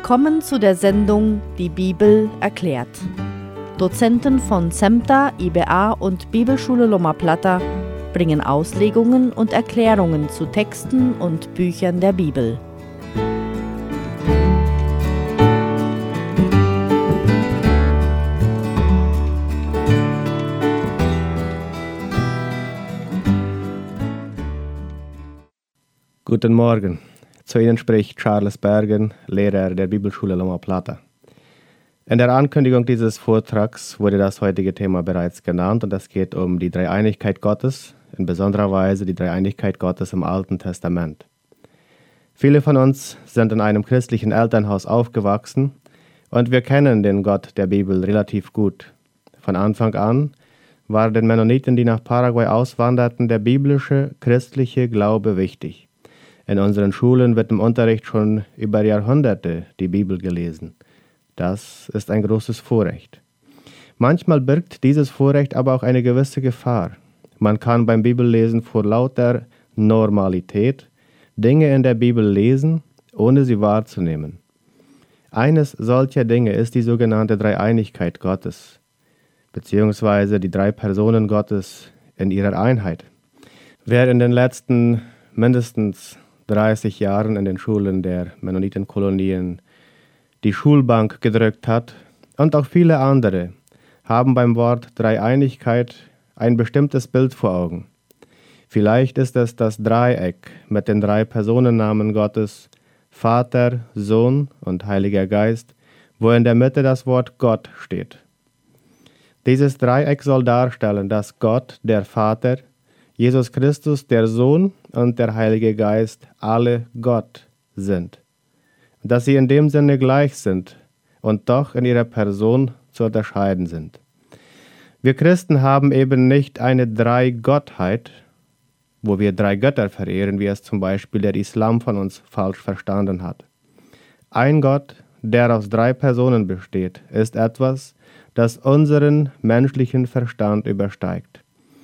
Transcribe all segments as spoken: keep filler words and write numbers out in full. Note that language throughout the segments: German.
Willkommen zu der Sendung Die Bibel erklärt. Dozenten von SEMTA, I B A und Bibelschule Loma Plata bringen Auslegungen und Erklärungen zu Texten und Büchern der Bibel. Guten Morgen. Zu Ihnen spricht Charles Bergen, Lehrer der Bibelschule Loma Plata. In der Ankündigung dieses Vortrags wurde das heutige Thema bereits genannt und es geht um die Dreieinigkeit Gottes, in besonderer Weise die Dreieinigkeit Gottes im Alten Testament. Viele von uns sind in einem christlichen Elternhaus aufgewachsen und wir kennen den Gott der Bibel relativ gut. Von Anfang an war den Mennoniten, die nach Paraguay auswanderten, der biblische, christliche Glaube wichtig. In unseren Schulen wird im Unterricht schon über Jahrhunderte die Bibel gelesen. Das ist ein großes Vorrecht. Manchmal birgt dieses Vorrecht aber auch eine gewisse Gefahr. Man kann beim Bibellesen vor lauter Normalität Dinge in der Bibel lesen, ohne sie wahrzunehmen. Eines solcher Dinge ist die sogenannte Dreieinigkeit Gottes, beziehungsweise die drei Personen Gottes in ihrer Einheit. Wer in den letzten mindestens dreißig Jahren in den Schulen der Mennonitenkolonien die Schulbank gedrückt hat und auch viele andere haben beim Wort Dreieinigkeit ein bestimmtes Bild vor Augen. Vielleicht ist es das Dreieck mit den drei Personennamen Gottes, Vater, Sohn und Heiliger Geist, wo in der Mitte das Wort Gott steht. Dieses Dreieck soll darstellen, dass Gott, der Vater, Jesus Christus, der Sohn und der Heilige Geist alle Gott sind. Dass sie in dem Sinne gleich sind und doch in ihrer Person zu unterscheiden sind. Wir Christen haben eben nicht eine Dreigottheit, wo wir drei Götter verehren, wie es zum Beispiel der Islam von uns falsch verstanden hat. Ein Gott, der aus drei Personen besteht, ist etwas, das unseren menschlichen Verstand übersteigt.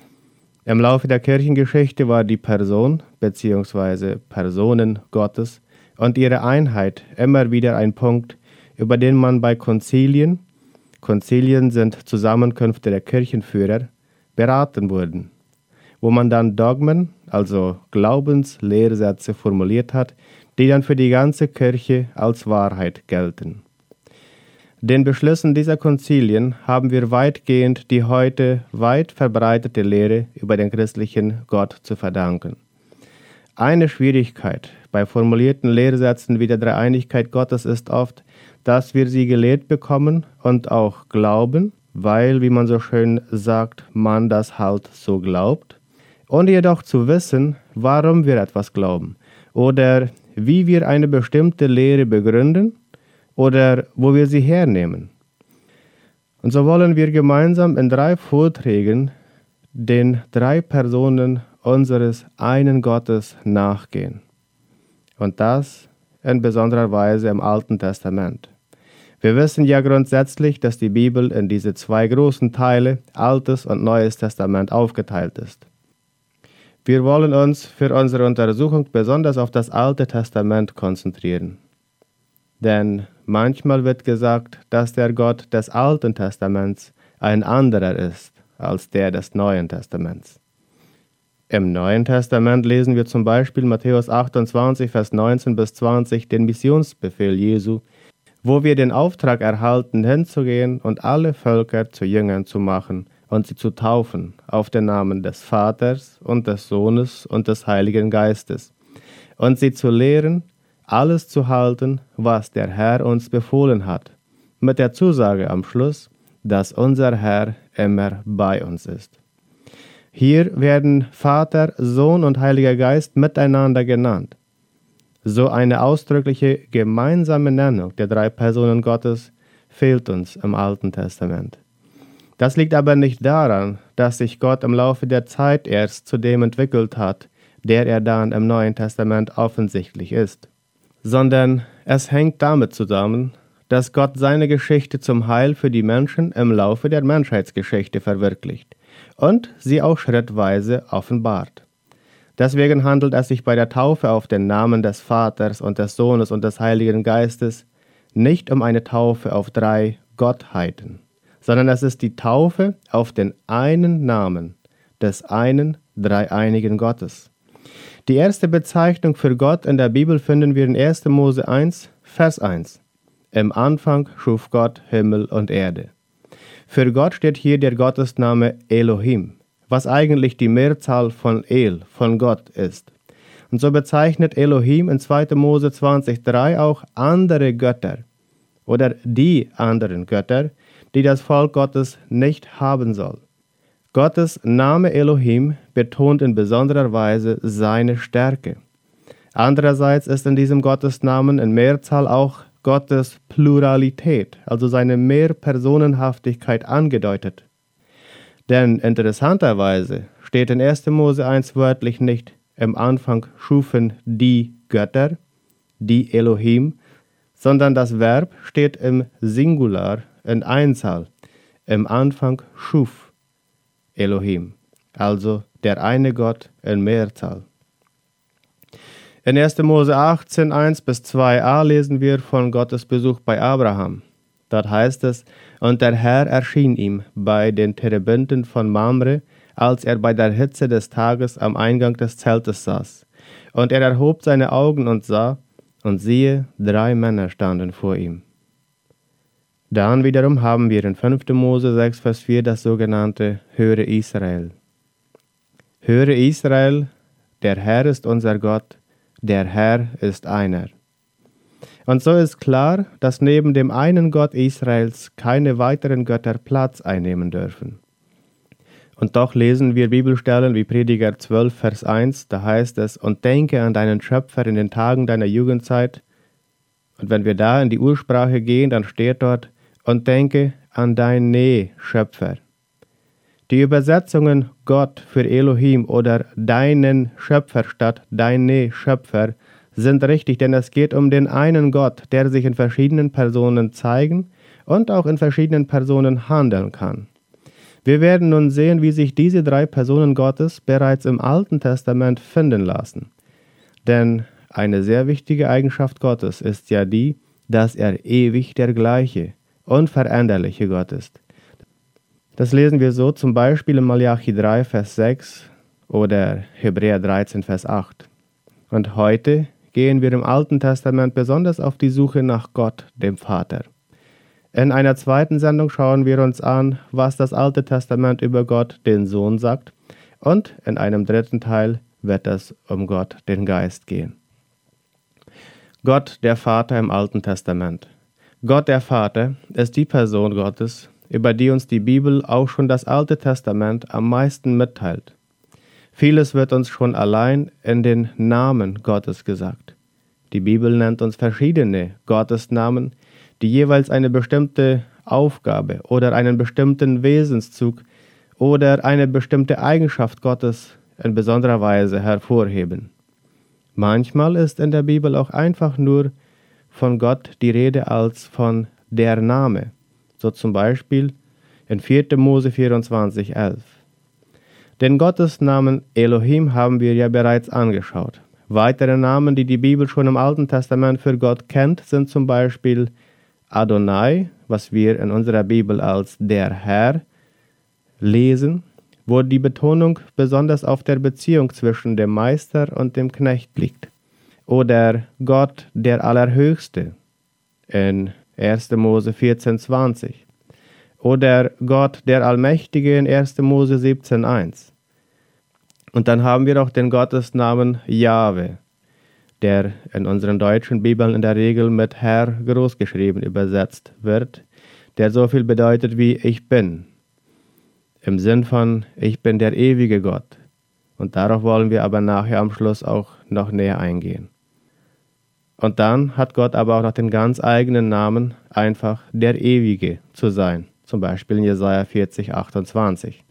Im Laufe der Kirchengeschichte war die Person bzw. Personen Gottes und ihre Einheit immer wieder ein Punkt, über den man bei Konzilien, Konzilien sind Zusammenkünfte der Kirchenführer, beraten wurden, wo man dann Dogmen, also Glaubenslehrsätze formuliert hat, die dann für die ganze Kirche als Wahrheit gelten. Den Beschlüssen dieser Konzilien haben wir weitgehend die heute weit verbreitete Lehre über den christlichen Gott zu verdanken. Eine Schwierigkeit bei formulierten Lehrsätzen wie der Dreieinigkeit Gottes ist oft, dass wir sie gelehrt bekommen und auch glauben, weil, wie man so schön sagt, man das halt so glaubt, ohne jedoch zu wissen, warum wir etwas glauben oder wie wir eine bestimmte Lehre begründen oder wo wir sie hernehmen. Und so wollen wir gemeinsam in drei Vorträgen den drei Personen unseres einen Gottes nachgehen. Und das in besonderer Weise im Alten Testament. Wir wissen ja grundsätzlich, dass die Bibel in diese zwei großen Teile, Altes und Neues Testament, aufgeteilt ist. Wir wollen uns für unsere Untersuchung besonders auf das Alte Testament konzentrieren. Denn manchmal wird gesagt, dass der Gott des Alten Testaments ein anderer ist als der des Neuen Testaments. Im Neuen Testament lesen wir zum Beispiel Matthäus achtundzwanzig, Vers neunzehn bis zwanzig, den Missionsbefehl Jesu, wo wir den Auftrag erhalten, hinzugehen und alle Völker zu Jüngern zu machen und sie zu taufen auf den Namen des Vaters und des Sohnes und des Heiligen Geistes und sie zu lehren, alles zu halten, was der Herr uns befohlen hat, mit der Zusage am Schluss, dass unser Herr immer bei uns ist. Hier werden Vater, Sohn und Heiliger Geist miteinander genannt. So eine ausdrückliche gemeinsame Nennung der drei Personen Gottes fehlt uns im Alten Testament. Das liegt aber nicht daran, dass sich Gott im Laufe der Zeit erst zu dem entwickelt hat, der er dann im Neuen Testament offensichtlich ist, sondern es hängt damit zusammen, dass Gott seine Geschichte zum Heil für die Menschen im Laufe der Menschheitsgeschichte verwirklicht und sie auch schrittweise offenbart. Deswegen handelt es sich bei der Taufe auf den Namen des Vaters und des Sohnes und des Heiligen Geistes nicht um eine Taufe auf drei Gottheiten, sondern es ist die Taufe auf den einen Namen des einen dreieinigen Gottes. Die erste Bezeichnung für Gott in der Bibel finden wir in erster Mose eins, Vers eins. Im Anfang schuf Gott Himmel und Erde. Für Gott steht hier der Gottesname Elohim, was eigentlich die Mehrzahl von El, von Gott ist. Und so bezeichnet Elohim in zweiter Mose zwanzig drei auch andere Götter oder die anderen Götter, die das Volk Gottes nicht haben soll. Gottes Name Elohim betont in besonderer Weise seine Stärke. Andererseits ist in diesem Gottesnamen in Mehrzahl auch Gottes Pluralität, also seine Mehrpersonenhaftigkeit angedeutet. Denn interessanterweise steht in erster Mose eins wörtlich nicht im Anfang schufen die Götter, die Elohim, sondern das Verb steht im Singular, in Einzahl. Im Anfang schuf Elohim, also der eine Gott in Mehrzahl. In erster Mose achtzehn, eins bis zwei a lesen wir von Gottes Besuch bei Abraham. Dort heißt es, und der Herr erschien ihm bei den Terebinten von Mamre, als er bei der Hitze des Tages am Eingang des Zeltes saß. Und er erhob seine Augen und sah, und siehe, drei Männer standen vor ihm. Dann wiederum haben wir in fünfter Mose sechs, Vers vier das sogenannte Höre Israel. Höre Israel, der Herr ist unser Gott, der Herr ist einer. Und so ist klar, dass neben dem einen Gott Israels keine weiteren Götter Platz einnehmen dürfen. Und doch lesen wir Bibelstellen wie Prediger zwölf, Vers eins, da heißt es, und denke an deinen Schöpfer in den Tagen deiner Jugendzeit. Und wenn wir da in die Ursprache gehen, dann steht dort, und denke an deinen Schöpfer. Die Übersetzungen Gott für Elohim oder deinen Schöpfer statt deine Schöpfer sind richtig, denn es geht um den einen Gott, der sich in verschiedenen Personen zeigen und auch in verschiedenen Personen handeln kann. Wir werden nun sehen, wie sich diese drei Personen Gottes bereits im Alten Testament finden lassen. Denn eine sehr wichtige Eigenschaft Gottes ist ja die, dass er ewig der gleiche, unveränderliche Gott ist. Das lesen wir so zum Beispiel in Malachi drei, Vers sechs oder Hebräer dreizehn, Vers acht. Und heute gehen wir im Alten Testament besonders auf die Suche nach Gott, dem Vater. In einer zweiten Sendung schauen wir uns an, was das Alte Testament über Gott, den Sohn, sagt. Und in einem dritten Teil wird es um Gott, den Geist, gehen. Gott, der Vater im Alten Testament. Gott, der Vater, ist die Person Gottes, über die uns die Bibel, auch schon das Alte Testament, am meisten mitteilt. Vieles wird uns schon allein in den Namen Gottes gesagt. Die Bibel nennt uns verschiedene Gottesnamen, die jeweils eine bestimmte Aufgabe oder einen bestimmten Wesenszug oder eine bestimmte Eigenschaft Gottes in besonderer Weise hervorheben. Manchmal ist in der Bibel auch einfach nur von Gott die Rede als von der Name, so zum Beispiel in vierter Mose vierundzwanzig, elf. Den Gottesnamen Elohim haben wir ja bereits angeschaut. Weitere Namen, die die Bibel schon im Alten Testament für Gott kennt, sind zum Beispiel Adonai, was wir in unserer Bibel als der Herr lesen, wo die Betonung besonders auf der Beziehung zwischen dem Meister und dem Knecht liegt. Oder Gott, der Allerhöchste, in erster Mose vierzehn, zwanzig. Oder Gott, der Allmächtige, in erster Mose siebzehn, eins. Und dann haben wir auch den Gottesnamen Jahwe, der in unseren deutschen Bibeln in der Regel mit Herr großgeschrieben übersetzt wird, der so viel bedeutet wie ich bin, im Sinn von ich bin der ewige Gott. Und darauf wollen wir aber nachher am Schluss auch noch näher eingehen. Und dann hat Gott aber auch noch den ganz eigenen Namen, einfach der Ewige zu sein, zum Beispiel in Jesaja vierzig, achtundzwanzig.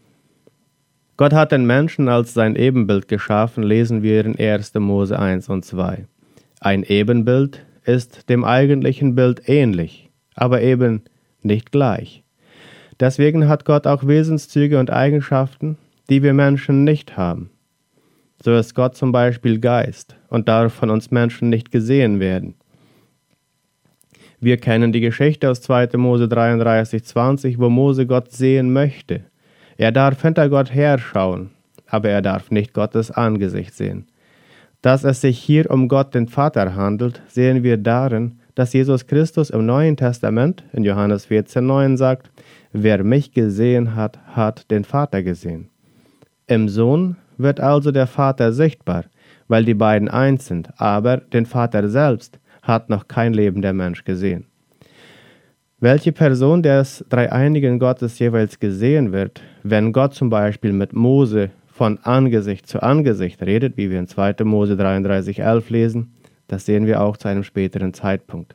Gott hat den Menschen als sein Ebenbild geschaffen, lesen wir in erster Mose eins und zwei. Ein Ebenbild ist dem eigentlichen Bild ähnlich, aber eben nicht gleich. Deswegen hat Gott auch Wesenszüge und Eigenschaften, die wir Menschen nicht haben. So ist Gott zum Beispiel Geist und darf von uns Menschen nicht gesehen werden. Wir kennen die Geschichte aus zweiter Mose dreiunddreißig, zwanzig, wo Mose Gott sehen möchte. Er darf hinter Gott herschauen, aber er darf nicht Gottes Angesicht sehen. Dass es sich hier um Gott den Vater handelt, sehen wir darin, dass Jesus Christus im Neuen Testament in Johannes vierzehn, neun sagt: Wer mich gesehen hat, hat den Vater gesehen. Im Sohn wird also der Vater sichtbar, weil die beiden eins sind, aber den Vater selbst hat noch kein lebender Mensch gesehen. Welche Person des dreieinigen Gottes jeweils gesehen wird, wenn Gott zum Beispiel mit Mose von Angesicht zu Angesicht redet, wie wir in zweiter Mose dreiunddreißig, elf lesen, das sehen wir auch zu einem späteren Zeitpunkt.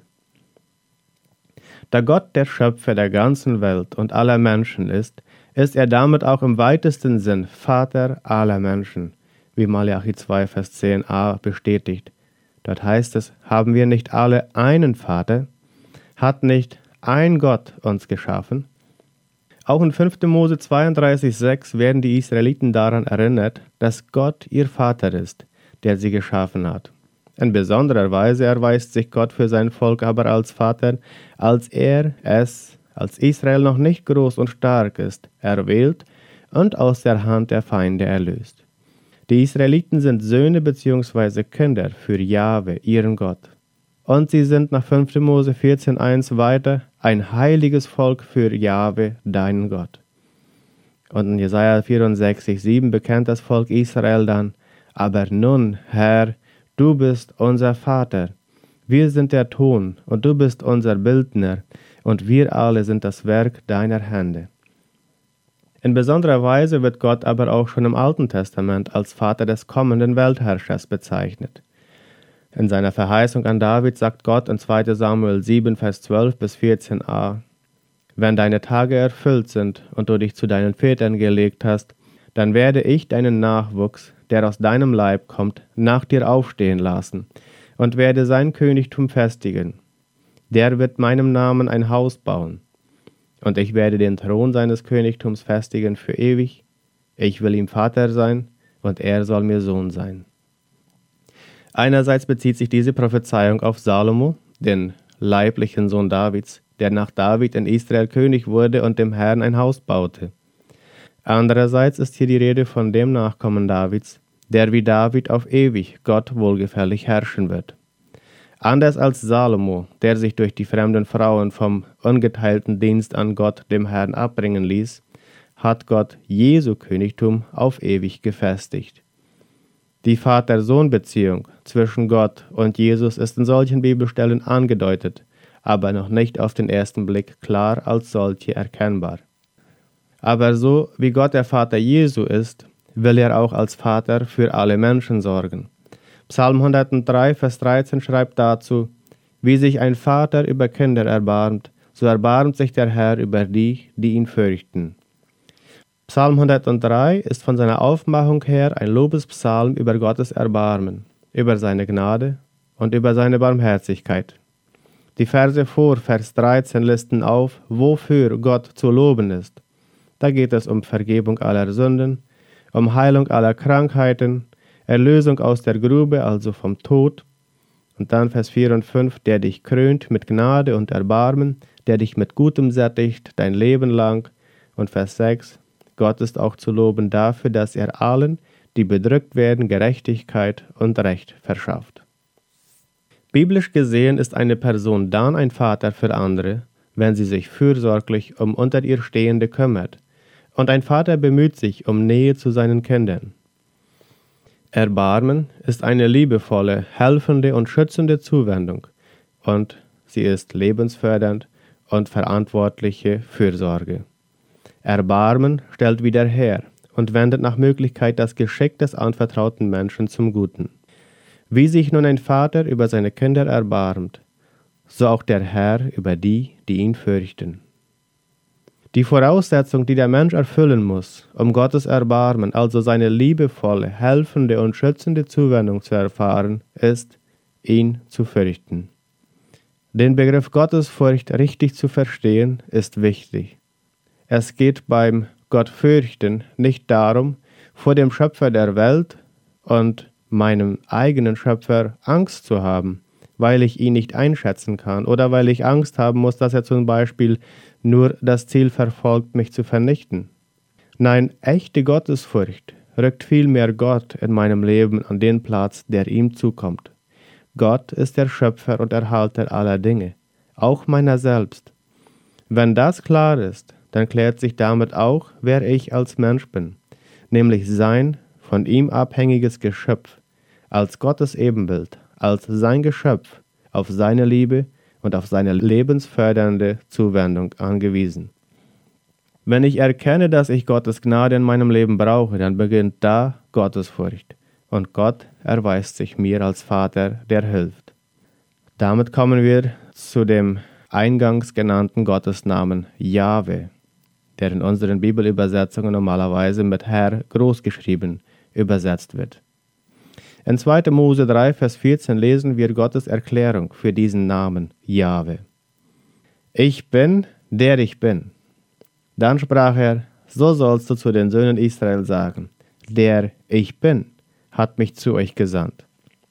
Da Gott der Schöpfer der ganzen Welt und aller Menschen ist, ist er damit auch im weitesten Sinn Vater aller Menschen, wie Malachi zwei, Vers zehn a bestätigt. Dort heißt es: Haben wir nicht alle einen Vater? Hat nicht ein Gott uns geschaffen? Auch in fünfter Mose zweiunddreißig, sechs werden die Israeliten daran erinnert, dass Gott ihr Vater ist, der sie geschaffen hat. In besonderer Weise erweist sich Gott für sein Volk aber als Vater, als er es, als Israel noch nicht groß und stark ist, erwählt und aus der Hand der Feinde erlöst. Die Israeliten sind Söhne bzw. Kinder für Jahwe, ihren Gott. Und sie sind nach fünfter Mose vierzehn, eins weiter ein heiliges Volk für Jahwe, deinen Gott. Und in Jesaja vierundsechzig, sieben bekennt das Volk Israel dann: Aber nun, Herr, du bist unser Vater, wir sind der Ton und du bist unser Bildner und wir alle sind das Werk deiner Hände. In besonderer Weise wird Gott aber auch schon im Alten Testament als Vater des kommenden Weltherrschers bezeichnet. In seiner Verheißung an David sagt Gott in zweiter Samuel sieben, Vers zwölf bis vierzehn a: Wenn deine Tage erfüllt sind und du dich zu deinen Vätern gelegt hast, dann werde ich deinen Nachwuchs, der aus deinem Leib kommt, nach dir aufstehen lassen und werde sein Königtum festigen. Der wird meinem Namen ein Haus bauen. Und ich werde den Thron seines Königtums festigen für ewig. Ich will ihm Vater sein und er soll mir Sohn sein. Einerseits bezieht sich diese Prophezeiung auf Salomo, den leiblichen Sohn Davids, der nach David in Israel König wurde und dem Herrn ein Haus baute. Andererseits ist hier die Rede von dem Nachkommen Davids, der wie David auf ewig Gott wohlgefällig herrschen wird. Anders als Salomo, der sich durch die fremden Frauen vom ungeteilten Dienst an Gott, dem Herrn, abbringen ließ, hat Gott Jesu Königtum auf ewig gefestigt. Die Vater-Sohn-Beziehung zwischen Gott und Jesus ist in solchen Bibelstellen angedeutet, aber noch nicht auf den ersten Blick klar als solche erkennbar. Aber so wie Gott der Vater Jesu ist, will er auch als Vater für alle Menschen sorgen. Psalm hundertdrei, Vers dreizehn schreibt dazu: Wie sich ein Vater über Kinder erbarmt, so erbarmt sich der Herr über die, die ihn fürchten. Psalm hundertdrei ist von seiner Aufmachung her ein Lobespsalm über Gottes Erbarmen, über seine Gnade und über seine Barmherzigkeit. Die Verse vor Vers dreizehn listen auf, wofür Gott zu loben ist. Da geht es um Vergebung aller Sünden, um Heilung aller Krankheiten, Erlösung aus der Grube, also vom Tod. Und dann Vers vier und fünf, der dich krönt mit Gnade und Erbarmen, der dich mit Gutem sättigt dein Leben lang. Und Vers sechs, Gott ist auch zu loben dafür, dass er allen, die bedrückt werden, Gerechtigkeit und Recht verschafft. Biblisch gesehen ist eine Person dann ein Vater für andere, wenn sie sich fürsorglich um unter ihr Stehende kümmert. Und ein Vater bemüht sich um Nähe zu seinen Kindern. Erbarmen ist eine liebevolle, helfende und schützende Zuwendung und sie ist lebensfördernd und verantwortliche Fürsorge. Erbarmen stellt wieder her und wendet nach Möglichkeit das Geschick des anvertrauten Menschen zum Guten. Wie sich nun ein Vater über seine Kinder erbarmt, so auch der Herr über die, die ihn fürchten. Die Voraussetzung, die der Mensch erfüllen muss, um Gottes Erbarmen, also seine liebevolle, helfende und schützende Zuwendung zu erfahren, ist, ihn zu fürchten. Den Begriff Gottesfurcht richtig zu verstehen, ist wichtig. Es geht beim Gottfürchten nicht darum, vor dem Schöpfer der Welt und meinem eigenen Schöpfer Angst zu haben, weil ich ihn nicht einschätzen kann oder weil ich Angst haben muss, dass er zum Beispiel nur das Ziel verfolgt, mich zu vernichten. Nein, echte Gottesfurcht rückt vielmehr Gott in meinem Leben an den Platz, der ihm zukommt. Gott ist der Schöpfer und Erhalter aller Dinge, auch meiner selbst. Wenn das klar ist, dann klärt sich damit auch, wer ich als Mensch bin, nämlich sein von ihm abhängiges Geschöpf, als Gottes Ebenbild, als sein Geschöpf, auf seine Liebe und auf seine lebensfördernde Zuwendung angewiesen. Wenn ich erkenne, dass ich Gottes Gnade in meinem Leben brauche, dann beginnt da Gottesfurcht. Und Gott erweist sich mir als Vater, der hilft. Damit kommen wir zu dem eingangs genannten Gottesnamen Jahwe, der in unseren Bibelübersetzungen normalerweise mit Herr großgeschrieben übersetzt wird. In zweiter Mose drei, Vers vierzehn lesen wir Gottes Erklärung für diesen Namen Jahwe. Ich bin, der ich bin. Dann sprach er, so sollst du zu den Söhnen Israel sagen, der ich bin, hat mich zu euch gesandt.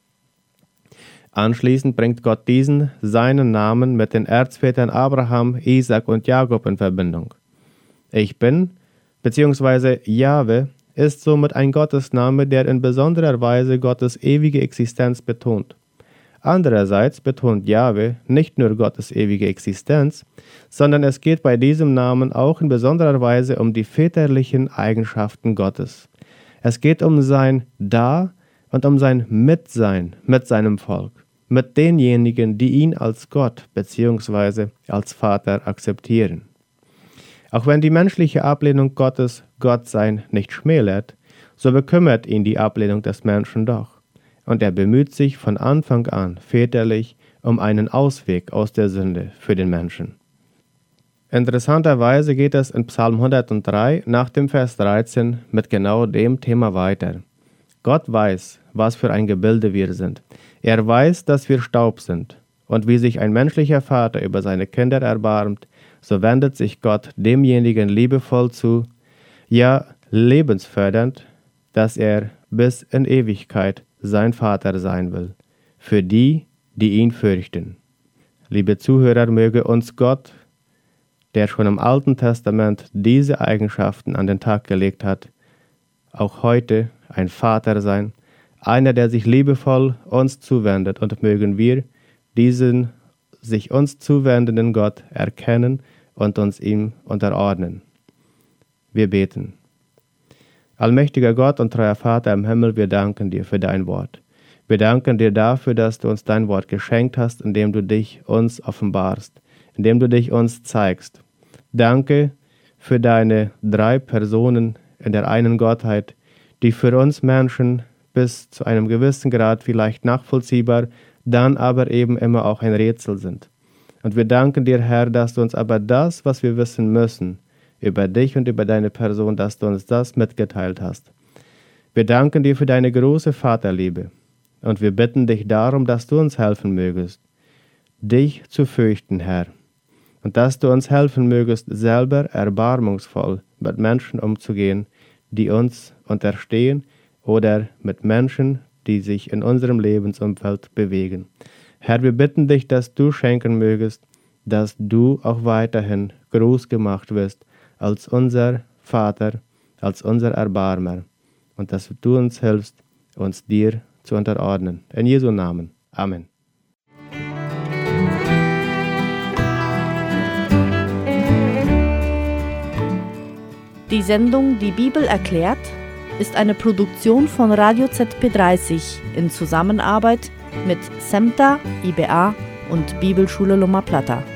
Anschließend bringt Gott diesen, seinen Namen, mit den Erzvätern Abraham, Isaac und Jakob in Verbindung. Ich bin, beziehungsweise Jahwe, ist somit ein Gottesname, der in besonderer Weise Gottes ewige Existenz betont. Andererseits betont Jahwe nicht nur Gottes ewige Existenz, sondern es geht bei diesem Namen auch in besonderer Weise um die väterlichen Eigenschaften Gottes. Es geht um sein Da und um sein Mitsein mit seinem Volk, mit denjenigen, die ihn als Gott bzw. als Vater akzeptieren. Auch wenn die menschliche Ablehnung Gottes Gottsein nicht schmälert, so bekümmert ihn die Ablehnung des Menschen doch. Und er bemüht sich von Anfang an väterlich um einen Ausweg aus der Sünde für den Menschen. Interessanterweise geht es in Psalm hundertdrei nach dem Vers dreizehn mit genau dem Thema weiter. Gott weiß, was für ein Gebilde wir sind. Er weiß, dass wir Staub sind. Und wie sich ein menschlicher Vater über seine Kinder erbarmt, so wendet sich Gott demjenigen liebevoll zu, ja lebensfördernd, dass er bis in Ewigkeit sein Vater sein will, für die, die ihn fürchten. Liebe Zuhörer, möge uns Gott, der schon im Alten Testament diese Eigenschaften an den Tag gelegt hat, auch heute ein Vater sein, einer, der sich liebevoll uns zuwendet, und mögen wir diesen sich uns zuwendenden Gott erkennen und uns ihm unterordnen. Wir beten. Allmächtiger Gott und treuer Vater im Himmel, wir danken dir für dein Wort. Wir danken dir dafür, dass du uns dein Wort geschenkt hast, indem du dich uns offenbarst, indem du dich uns zeigst. Danke für deine drei Personen in der einen Gottheit, die für uns Menschen bis zu einem gewissen Grad vielleicht nachvollziehbar, dann aber eben immer auch ein Rätsel sind. Und wir danken dir, Herr, dass du uns aber das, was wir wissen müssen, über dich und über deine Person, dass du uns das mitgeteilt hast. Wir danken dir für deine große Vaterliebe und wir bitten dich darum, dass du uns helfen mögest, dich zu fürchten, Herr, und dass du uns helfen mögest, selber erbarmungsvoll mit Menschen umzugehen, die uns unterstehen oder mit Menschen, die sich in unserem Lebensumfeld bewegen. Herr, wir bitten dich, dass du schenken mögest, dass du auch weiterhin groß gemacht wirst als unser Vater, als unser Erbarmer und dass du uns hilfst, uns dir zu unterordnen. In Jesu Namen. Amen. Die Sendung Die Bibel erklärt ist eine Produktion von Radio Z P dreißig in Zusammenarbeit mit SEMTA, I B A und Bibelschule Loma Plata.